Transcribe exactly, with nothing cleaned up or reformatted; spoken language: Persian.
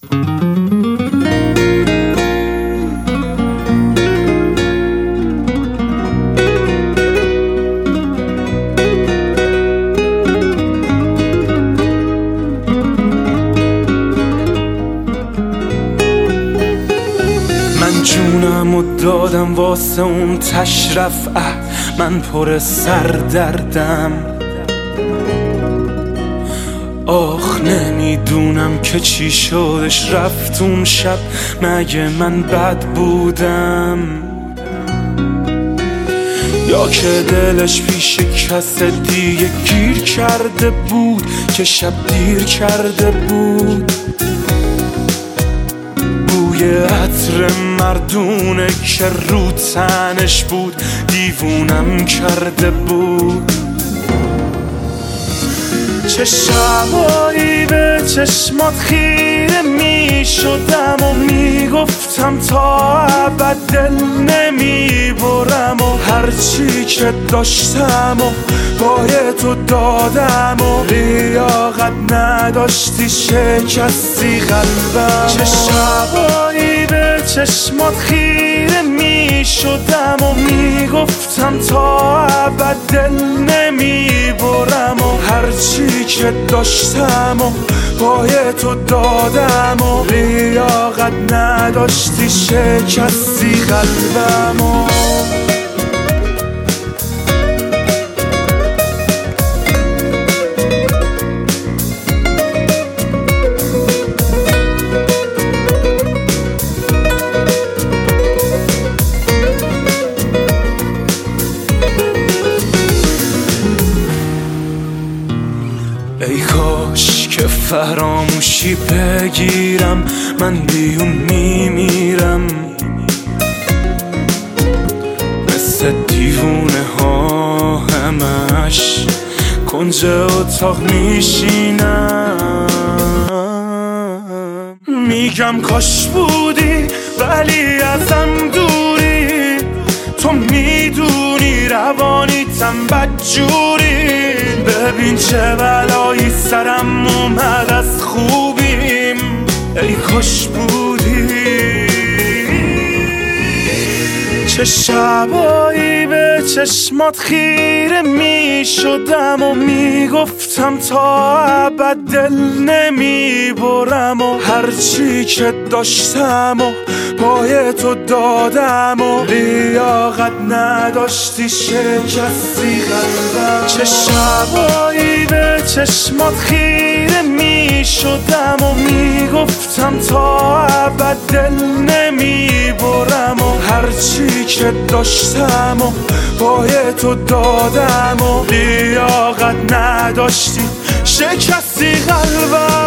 جونم و دادم واسه اون تشرف، من پر سردردم. آخ نمیدونم که چی شدش رفت اون شب، مگه من بد بودم یا که دلش پیش کس دیگه گیر کرده بود که شب دیر کرده بود. بوی عطر مردونه که رو تنش بود دیوونم کرده بود. چه شبایی به چشمات خیره می شدم و می گفتم تا ابد دل نمی برم و هرچی که داشتم و بای تو دادم و لیاقت نداشتی شکستی قلبم. چه شبایی به چشمات خیره می شدم و می گفتم تا ابد دل نمی برم و هرچی که داشتم و بای تو دادم و لیاقت نداشتی شکستی قلبم و ای کاش که فراموشی بگیرم، من بیون میمیرم مثل دیوونه ها همش کنج اتاق میشینم. میگم کاش بودی ولی ازم دوری، تو میدونی روانیتم بدجوری. ببین چه بلایی سرم اومد از خوبیم، ای کاش بودی. چه شبایی به چشمات خیره می شدم و می گفتم تا ابد دل نمی برم و هرچی که داشتم و پای تو دادم و لیاقت نداشتی شکستی قلبم. چه شبایی به چشمات خیره می شدم و می گفتم تا ابد دل نمی برم و هرچی که داشتم و پای تو دادم و لیاقت نداشتی شکستی قلبم.